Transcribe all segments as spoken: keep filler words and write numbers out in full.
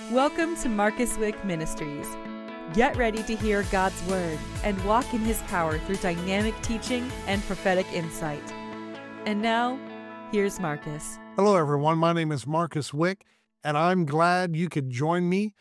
Welcome to Marcus Wick Ministries. Get ready to hear God's Word and walk in His power through dynamic teaching and prophetic insight. And now, here's Marcus. Hello, everyone. My name is Marcus Wick, and I'm glad you could join me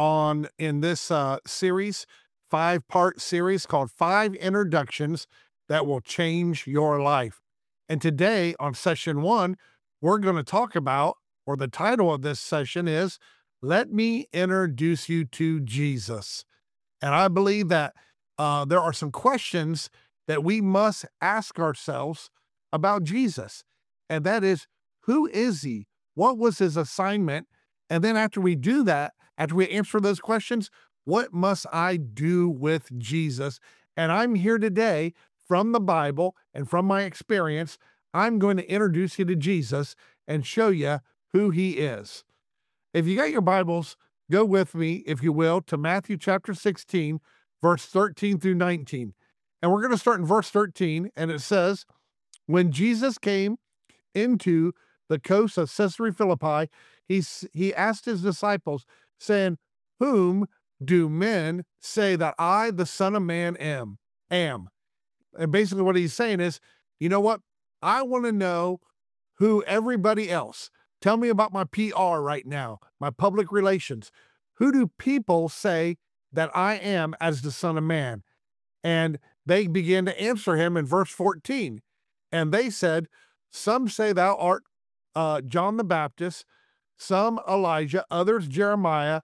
on in this uh, series, five-part series called Five Introductions That Will Change Your Life. And today, on session one, we're going to talk about, or the title of this session is, Let Me Introduce You to Jesus. And I believe that uh, there are some questions that we must ask ourselves about Jesus. And that is, who is he? What was his assignment? And then after we do that, after we answer those questions, what must I do with Jesus? And I'm here today from the Bible and from my experience, I'm going to introduce you to Jesus and show you who he is. If you got your Bibles, go with me, if you will, to Matthew chapter sixteen, verse thirteen through nineteen. And we're going to start in verse thirteen, and it says, when Jesus came into the coast of Caesarea Philippi, he, he asked his disciples, saying, whom do men say that I, the Son of Man, am? am? And basically what he's saying is, you know what? I want to know who everybody else. Tell me about my P R right now, my public relations. Who do people say that I am as the Son of Man? And they began to answer him in verse fourteen. And they said, some say thou art uh, John the Baptist, some Elijah, others Jeremiah,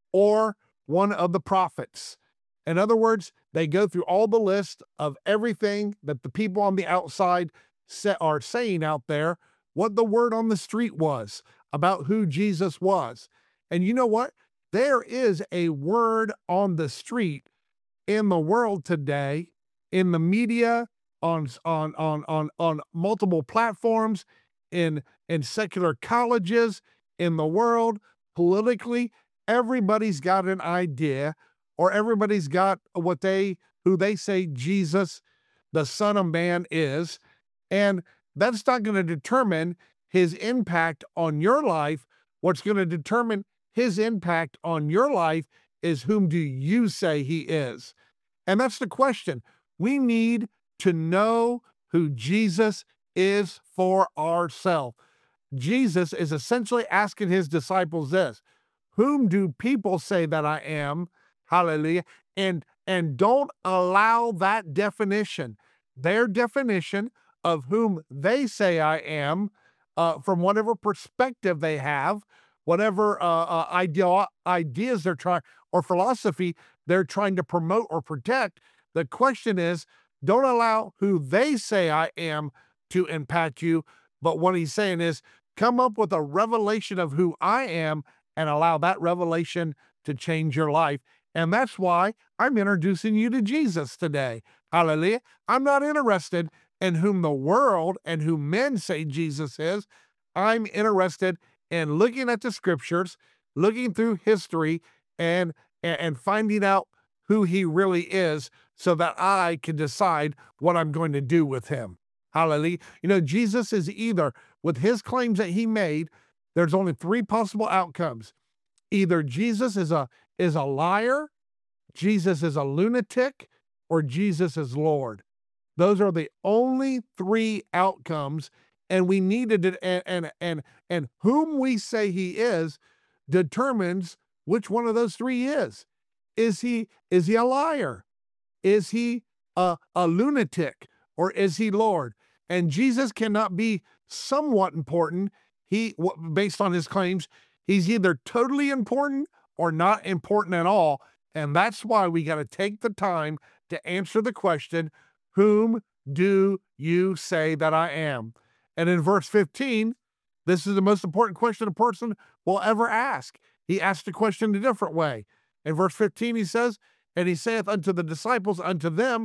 or one of the prophets. In other words, they go through all the list of everything that the people on the outside say, are saying out there, what the word on the street was about who Jesus was. And you know what? There is a word on the street in the world today, in the media, on on on on on multiple platforms, in in secular colleges, in the world, politically. Everybody's got an idea, or everybody's got what they who they say Jesus, the Son of Man, is, and that's not going to determine his impact on your life. What's going to determine his impact on your life is, whom do you say he is? And that's the question. We need to know who Jesus is for ourselves. Jesus is essentially asking his disciples this: whom do people say that I am? Hallelujah. And, and don't allow that definition, their definition of whom they say I am, uh, from whatever perspective they have, whatever uh, uh, idea, ideas they're trying, or philosophy they're trying to promote or protect. The question is, don't allow who they say I am to impact you. But what he's saying is, come up with a revelation of who I am and allow that revelation to change your life. And that's why I'm introducing you to Jesus today. Hallelujah. I'm not interested in whom the world and who men say Jesus is. I'm interested in looking at the scriptures, looking through history, and, and finding out who he really is, so that I can decide what I'm going to do with him. Hallelujah. You know, Jesus is either, with his claims that he made, there's only three possible outcomes. Either Jesus is a, is a liar, Jesus is a lunatic, or Jesus is Lord. Those are the only three outcomes, and we needed it, and, and, and, and whom we say he is determines which one of those three is. Is he, is he a liar? Is he a, a lunatic, or is he Lord? And Jesus cannot be somewhat important. He, based on his claims, he's either totally important or not important at all. And that's why we got to take the time to answer the question, whom do you say that I am? And in verse fifteen, this is the most important question a person will ever ask. He asked the question a different way. In verse fifteen, he says, and he saith unto the disciples, unto them,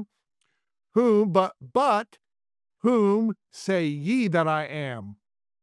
whom, but, but, whom say ye that I am?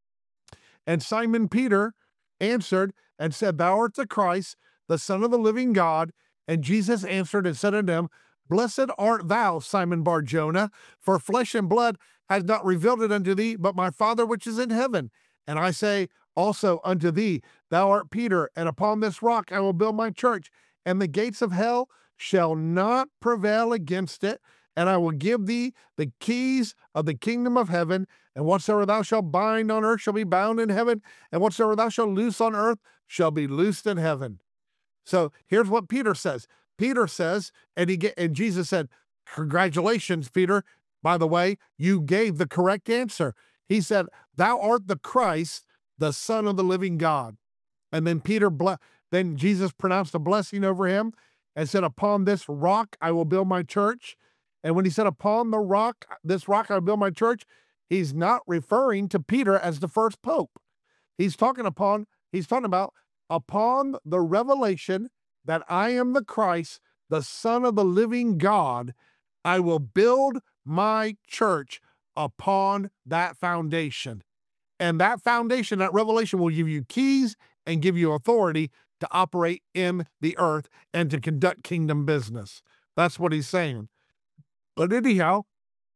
And Simon Peter answered and said, thou art the Christ, the Son of the living God. And Jesus answered and said unto them, blessed art thou, Simon Bar-Jonah, for flesh and blood has not revealed it unto thee, but my Father which is in heaven. And I say also unto thee. Thou art Peter, and upon this rock I will build my church, and the gates of hell shall not prevail against it. And I will give thee the keys of the kingdom of heaven, and whatsoever thou shalt bind on earth shall be bound in heaven, and whatsoever thou shalt loose on earth shall be loosed in heaven. So here's what Peter says. Peter says, and he get, and Jesus said, congratulations, Peter. By the way, you gave the correct answer. He said, thou art the Christ, the Son of the living God. And then Peter, ble- then Jesus pronounced a blessing over him and said, upon this rock I will build my church. And when he said, upon the rock, this rock I will build my church, he's not referring to Peter as the first pope. He's talking upon, he's talking about upon the revelation that I am the Christ, the Son of the living God, I will build my church upon that foundation. And that foundation, that revelation will give you keys and give you authority to operate in the earth and to conduct kingdom business. That's what he's saying. But anyhow,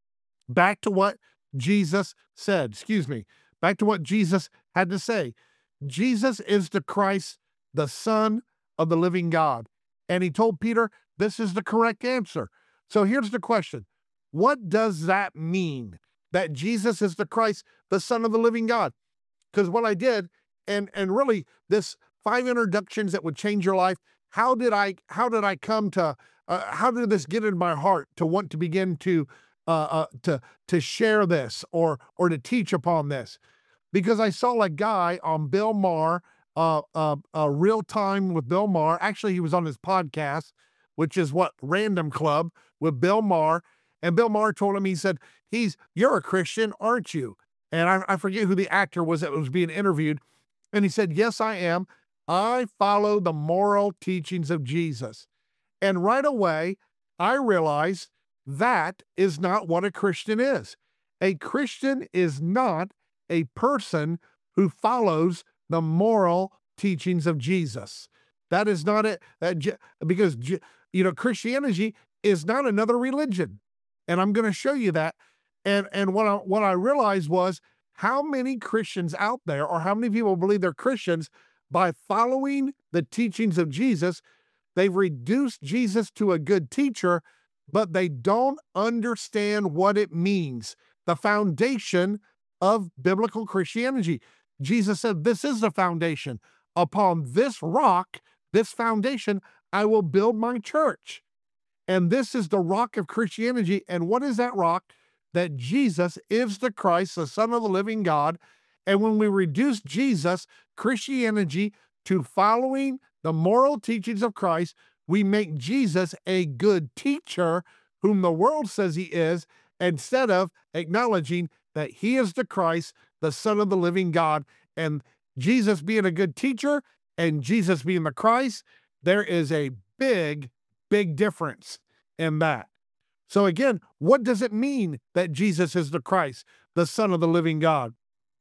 back to what Jesus said, excuse me, back to what Jesus had to say. Jesus is the Christ, the Son of the living God. And he told Peter, this is the correct answer. So here's the question. What does that mean? That Jesus is the Christ, the Son of the living God? Because what I did, and and really this five introductions that would change your life, how did I how did I come to uh, how did this get in my heart to want to begin to uh, uh, to to share this or or to teach upon this? Because I saw a guy on Bill Maher, uh, uh, uh, Real Time with Bill Maher. Actually, he was on his podcast, which is what Random Club with Bill Maher. And Bill Maher told him, he said, he's, you're a Christian, aren't you? And I, I forget who the actor was that was being interviewed. And he said, yes, I am. I follow the moral teachings of Jesus. And right away, I realized that is not what a Christian is. A Christian is not a person who follows the moral teachings of Jesus. That is not it. That, because, you know, Christianity is not another religion. And I'm going to show you that. And and what I, what I realized was how many Christians out there, or how many people believe they're Christians, by following the teachings of Jesus, they've reduced Jesus to a good teacher, but they don't understand what it means, the foundation of biblical Christianity. Jesus said, this is the foundation. Upon this rock, this foundation, I will build my church. And this is the rock of Christianity. And what is that rock? That Jesus is the Christ, the Son of the living God. And when we reduce Jesus, Christianity, to following the moral teachings of Christ, we make Jesus a good teacher, whom the world says he is, instead of acknowledging that he is the Christ, the Son of the living God. And Jesus being a good teacher and Jesus being the Christ, there is a big, big difference in that. So again, what does it mean that Jesus is the Christ, the Son of the living God?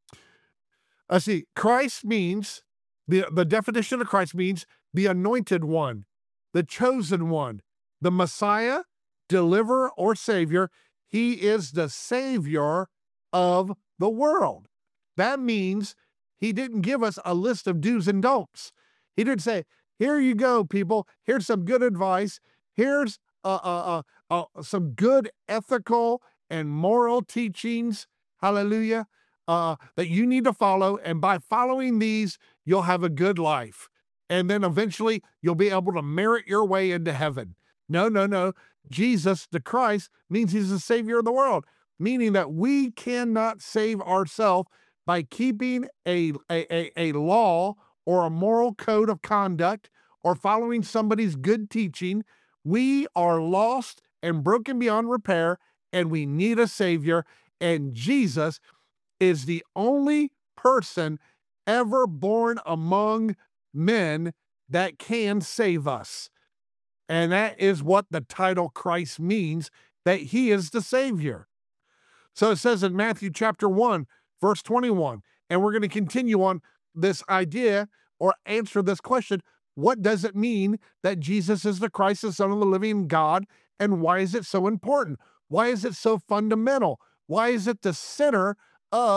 I see, Christ means, the, the definition of Christ means the anointed one, the chosen one, the Messiah, deliverer, or Savior. He is the Savior of the world. That means he didn't give us a list of do's and don'ts. He didn't say, here you go, people. Here's some good advice. Here's uh, uh, uh, uh, some good ethical and moral teachings, hallelujah, uh, that you need to follow. And by following these, you'll have a good life. And then eventually you'll be able to merit your way into heaven. No, no, no. Jesus, the Christ, means he's the Savior of the world, meaning that we cannot save ourselves by keeping a, a, a, a law or a moral code of conduct or following somebody's good teaching. We are lost and broken beyond repair, and we need a Savior. And Jesus is the only person ever born among men that can save us. And that is what the title Christ means, that he is the Savior. So it says in Matthew chapter one, verse twenty-one, and we're going to continue on this idea or answer this question. What does it mean that Jesus is the Christ, the Son of the living God? And why is it so important? Why is it so fundamental? Why is it the center of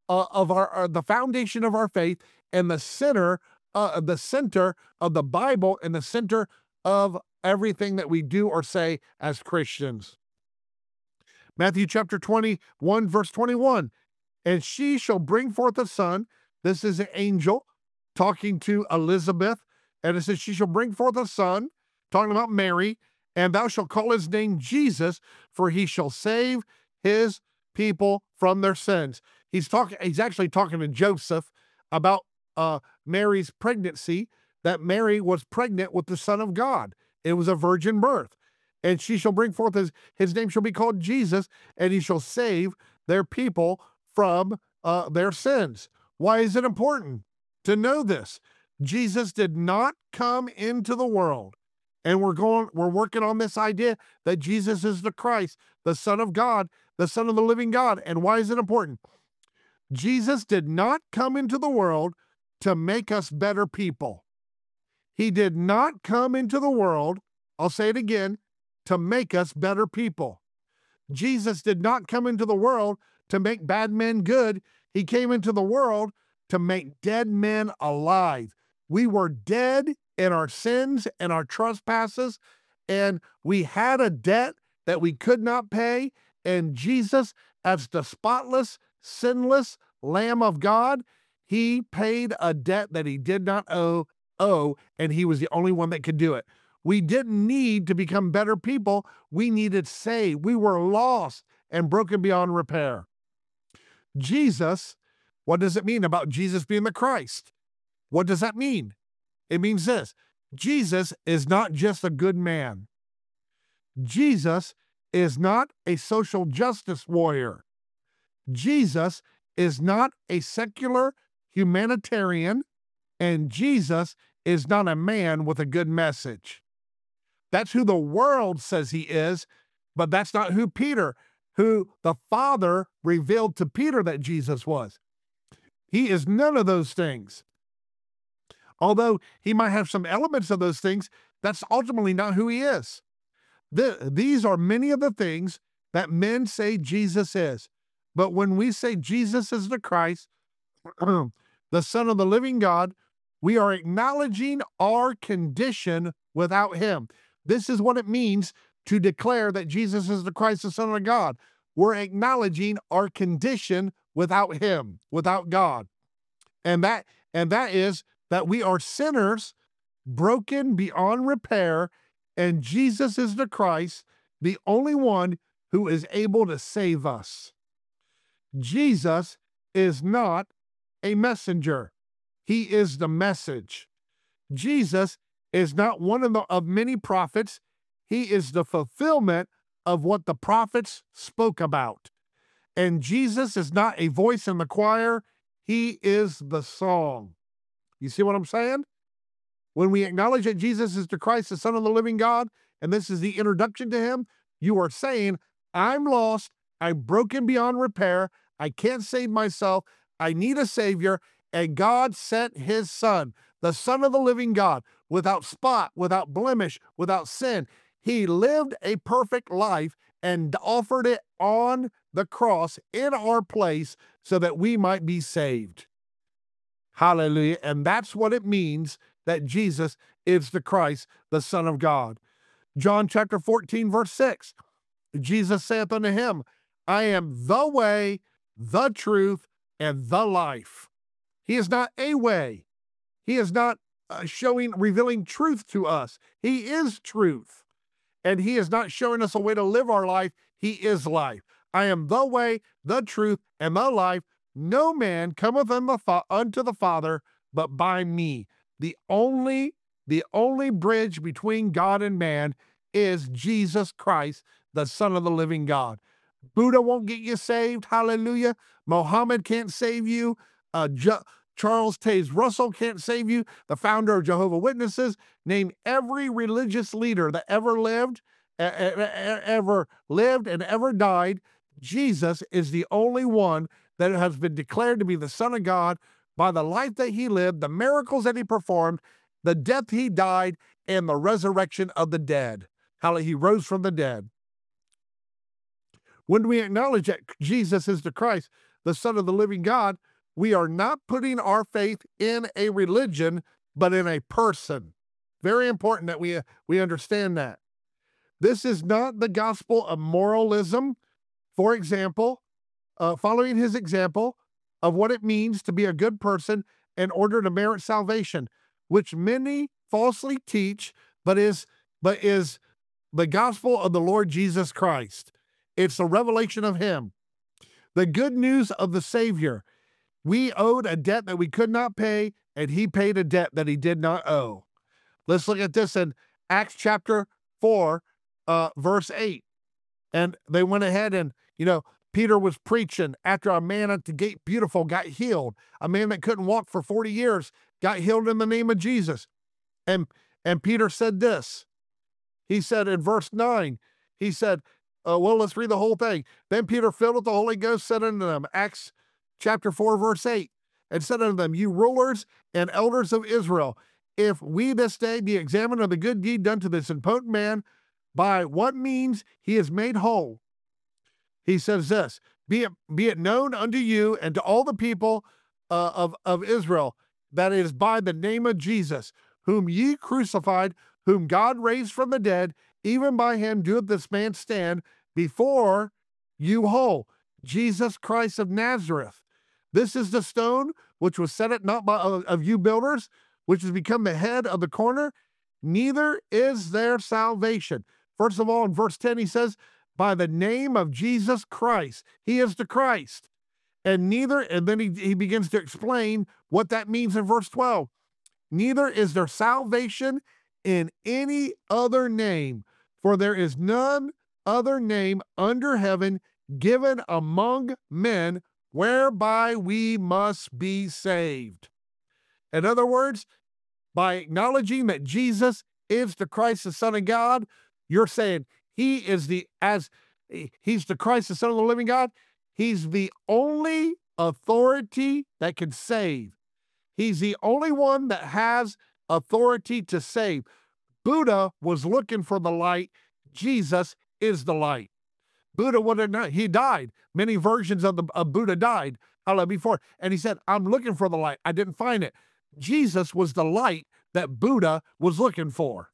uh, of our, uh, the foundation of our faith and the center, uh, the center of the Bible and the center of everything that we do or say as Christians. Matthew chapter twenty-one, verse twenty-one, and she shall bring forth a son. This is an angel talking to Elizabeth, and it says she shall bring forth a son, talking about Mary, and thou shalt call his name Jesus, for he shall save his people from their sins. He's talking, he's actually talking to Joseph about uh, Mary's pregnancy, that Mary was pregnant with the Son of God. It was a virgin birth. And she shall bring forth his, his name shall be called Jesus, and he shall save their people from uh, their sins. Why is it important to know this? Jesus did not come into the world. And we're going, we're working on this idea that Jesus is the Christ, the Son of God, the Son of the living God. And why is it important? Jesus did not come into the world to make us better people. He did not come into the world, I'll say it again, to make us better people. Jesus did not come into the world to make bad men good. He came into the world to make dead men alive. We were dead in our sins and our trespasses, and we had a debt that we could not pay, and Jesus, as the spotless, sinless Lamb of God, he paid a debt that he did not owe, owe, and he was the only one that could do it. We didn't need to become better people. We needed saved. We were lost and broken beyond repair. Jesus, what does it mean about Jesus being the Christ? What does that mean? It means this: Jesus is not just a good man. Jesus is not a social justice warrior. Jesus is not a secular humanitarian, and Jesus is not a man with a good message. That's who the world says he is, but that's not who Peter, who the Father revealed to Peter that Jesus was. He is none of those things. Although he might have some elements of those things, that's ultimately not who he is. The, these are many of the things that men say Jesus is. But when we say Jesus is the Christ, the Son of the living God, we are acknowledging our condition without him. This is what it means to declare that Jesus is the Christ, the Son of God. We're acknowledging our condition without him, without God. And that, and that is that we are sinners, broken beyond repair, and Jesus is the Christ, the only one who is able to save us. Jesus is not a messenger. He is the message. Jesus is not one of the of many prophets. He is the fulfillment of what the prophets spoke about. And Jesus is not a voice in the choir. He is the song. You see what I'm saying? When we acknowledge that Jesus is the Christ, the Son of the living God, and this is the introduction to him, you are saying, I'm lost, I'm broken beyond repair, I can't save myself, I need a Savior, and God sent his Son, the Son of the living God, without spot, without blemish, without sin. He lived a perfect life and offered it on the cross in our place so that we might be saved. Hallelujah. And that's what it means that Jesus is the Christ, the Son of God. John chapter fourteen, verse six, Jesus saith unto him, I am the way, the truth, and the life. He is not a way. He is not uh, showing, revealing truth to us. He is truth. And he is not showing us a way to live our life. He is life. I am the way, the truth, and the life. No man cometh unto the Father but by me. The only, the only bridge between God and man is Jesus Christ, the Son of the living God. Buddha won't get you saved. Hallelujah. Mohammed can't save you. Uh, Ju- Charles Taze Russell can't save you. The founder of Jehovah's Witnesses. Name every religious leader that ever lived, ever lived and ever died. Jesus is the only one that has been declared to be the Son of God by the life that he lived, the miracles that he performed, the death he died, and the resurrection of the dead. How he rose from the dead. When we acknowledge that Jesus is the Christ, the Son of the living God, we are not putting our faith in a religion, but in a person. Very important that we, we understand that. This is not the gospel of moralism. For example, uh, following his example of what it means to be a good person in order to merit salvation, which many falsely teach, but is, but is the gospel of the Lord Jesus Christ. It's the revelation of him. The good news of the Savior. We owed a debt that we could not pay, and he paid a debt that he did not owe. Let's look at this in Acts chapter four, uh, verse eight. And they went ahead and, you know, Peter was preaching after a man at the gate beautiful got healed. A man that couldn't walk for forty years got healed in the name of Jesus. And, and Peter said this. He said in verse nine, he said, uh, well, let's read the whole thing. Then Peter, filled with the Holy Ghost, said unto them, Acts chapter four, verse eight, and said unto them, you rulers and elders of Israel, if we this day be examined of the good deed done to this impotent man, by what means he is made whole, he says this, be it, be it known unto you and to all the people uh, of, of Israel, that it is by the name of Jesus, whom ye crucified, whom God raised from the dead, even by him doeth this man stand before you whole, Jesus Christ of Nazareth. This is the stone which was set at naught by, of, of you builders, which has become the head of the corner. Neither is there salvation. First of all, in verse ten, he says, by the name of Jesus Christ. He is the Christ. And neither, and then he, he begins to explain what that means in verse twelve. Neither is there salvation in any other name, for there is none other name under heaven given among men whereby we must be saved. In other words, by acknowledging that Jesus is the Christ, the Son of God, you're saying he is the, as he's the Christ, the Son of the living God, he's the only authority that can save. He's the only one that has authority to save. Buddha was looking for the light. Jesus is the light. Buddha would have not, he died. Many versions of the of Buddha died before. And he said, I'm looking for the light. I didn't find it. Jesus was the light that Buddha was looking for.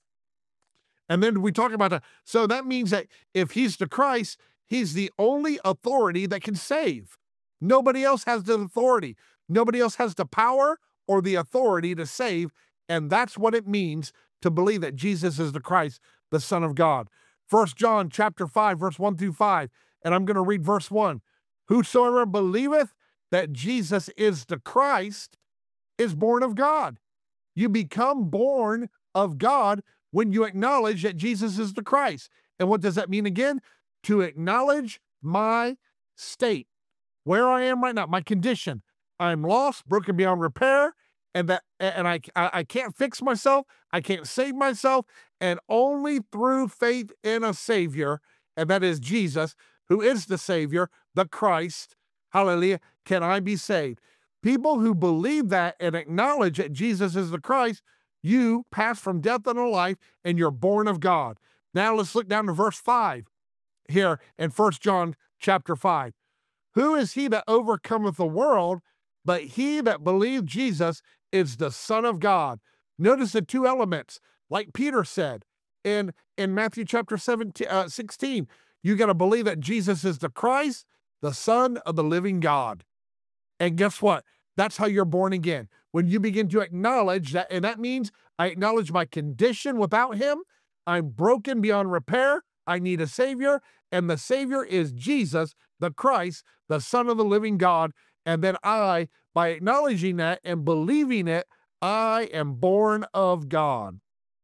And then we talk about that. So that means that if he's the Christ, he's the only authority that can save. Nobody else has the authority. Nobody else has the power or the authority to save. And that's what it means to believe that Jesus is the Christ, the Son of God. First John chapter five, verse one through five. And I'm going to read verse one. Whosoever believeth that Jesus is the Christ is born of God. You become born of God when you acknowledge that Jesus is the Christ. And what does that mean again? To acknowledge my state, where I am right now, my condition. I'm lost, broken beyond repair, and that and I, I I can't fix myself. I can't save myself, and only through faith in a Savior, and that is Jesus, who is the Savior, the Christ, hallelujah, can I be saved. People who believe that and acknowledge that Jesus is the Christ, you pass from death unto life, and you're born of God. Now let's look down to verse five here in First John chapter five. Who is he that overcometh the world, but he that believed Jesus is the Son of God? Notice the two elements, like Peter said in, in Matthew chapter seventeen, uh, sixteen. You got to believe that Jesus is the Christ, the Son of the living God. And guess what? That's how you're born again. When you begin to acknowledge that, and that means I acknowledge my condition without him. I'm broken beyond repair. I need a Savior, and the Savior is Jesus, the Christ, the Son of the living God. And then I, by acknowledging that and believing it, I am born of God.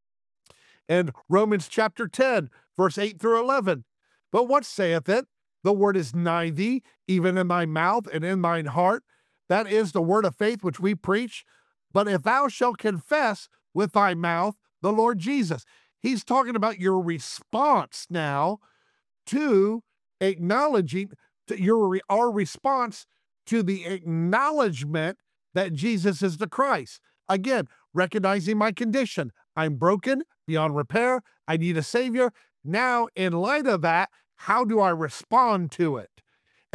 And Romans chapter ten, verse eight through eleven. But what saith it? The word is nigh thee, even in thy mouth and in thine heart. That is the word of faith which we preach. But if thou shalt confess with thy mouth the Lord Jesus. He's talking about your response now to acknowledging to your our response to the acknowledgement that Jesus is the Christ. Again, recognizing my condition. I'm broken beyond repair. I need a Savior. Now, in light of that, how do I respond to it?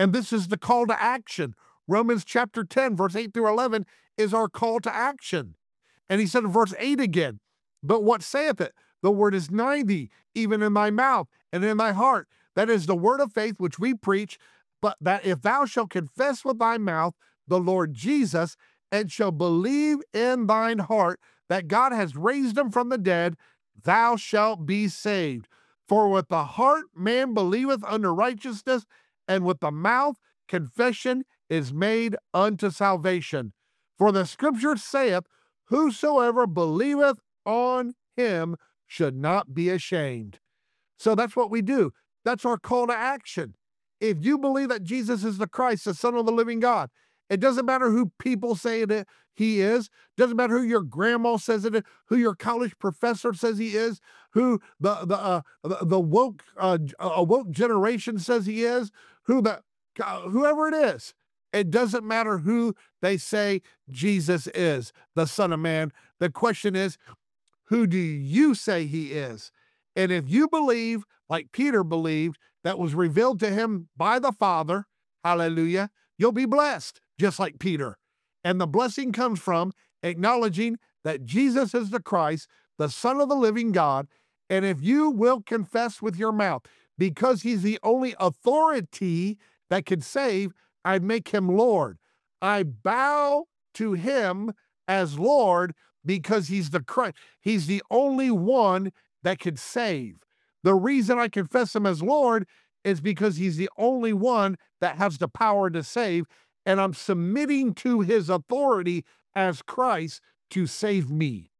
And this is the call to action. Romans chapter ten, verse eight through eleven is our call to action. And he said in verse eight again, but what saith it? The word is nigh thee, even in thy mouth and in thy heart. That is the word of faith which we preach, but that if thou shalt confess with thy mouth the Lord Jesus, and shalt believe in thine heart that God has raised him from the dead, thou shalt be saved. For with the heart man believeth unto righteousness, and with the mouth confession is made unto salvation. For the scripture saith, whosoever believeth on him should not be ashamed. So that's what we do. That's our call to action. If you believe that Jesus is the Christ, the Son of the living God, it doesn't matter who people say that he is. Doesn't matter who your grandma says it is, who your college professor says he is, who the the uh, the, the woke uh, uh, woke generation says he is, who the uh, whoever it is. It doesn't matter who they say Jesus is, the Son of Man. The question is, who do you say he is? And if you believe, like Peter believed, that was revealed to him by the Father, hallelujah, you'll be blessed, just like Peter. And the blessing comes from acknowledging that Jesus is the Christ, the Son of the living God. And if you will confess with your mouth, because he's the only authority that can save, I make him Lord. I bow to him as Lord because he's the Christ. He's the only one that can save. The reason I confess him as Lord is because he's the only one that has the power to save, and I'm submitting to his authority as Christ to save me.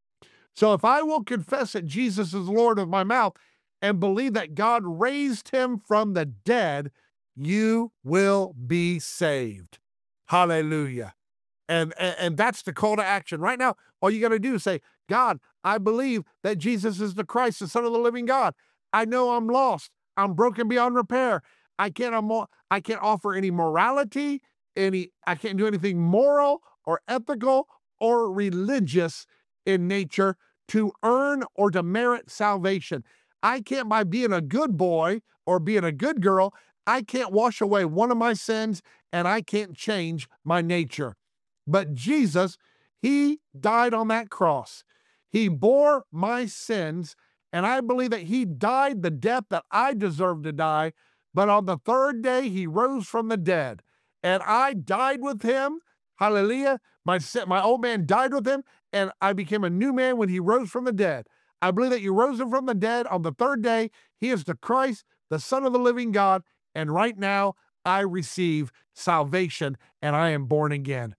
So if I will confess that Jesus is Lord of my mouth and believe that God raised him from the dead, you will be saved. Hallelujah. And, and, and that's the call to action. Right now, all you got to do is say, God, I believe that Jesus is the Christ, the Son of the living God. I know I'm lost. I'm broken beyond repair. I can't, I'm, I can't offer any morality, any, I can't do anything moral or ethical or religious in nature to earn or to merit salvation. I can't, by being a good boy or being a good girl, I can't wash away one of my sins, and I can't change my nature. But Jesus, he died on that cross. He bore my sins, and I believe that he died the death that I deserved to die, but on the third day, he rose from the dead, and I died with him. Hallelujah. My, my old man died with him, and I became a new man when he rose from the dead. I believe that you rose him from the dead on the third day. He is the Christ, the Son of the living God, and right now, I receive salvation, and I am born again.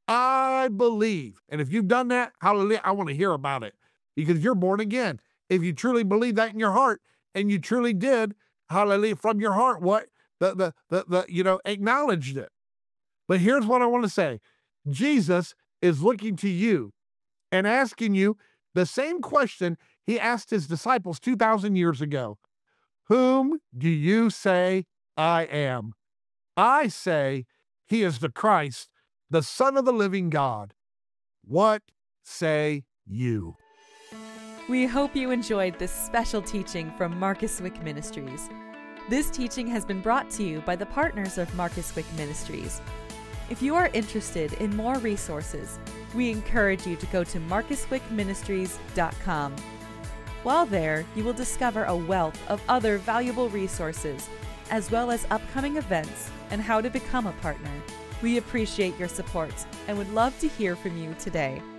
I believe. And if you've done that, hallelujah, I want to hear about it, because you're born again. If you truly believe that in your heart, and you truly did, hallelujah, from your heart, what the, the, the, the, you know, acknowledged it. But here's what I want to say. Jesus is looking to you and asking you the same question he asked his disciples two thousand years ago. Whom do you say I am? I say he is the Christ, the Son of the living God. What say you? We hope you enjoyed this special teaching from Marcus Wick Ministries. This teaching has been brought to you by the partners of Marcus Wick Ministries. If you are interested in more resources, we encourage you to go to marcus wick ministries dot com. While there, you will discover a wealth of other valuable resources, as well as upcoming events and how to become a partner. We appreciate your support and would love to hear from you today.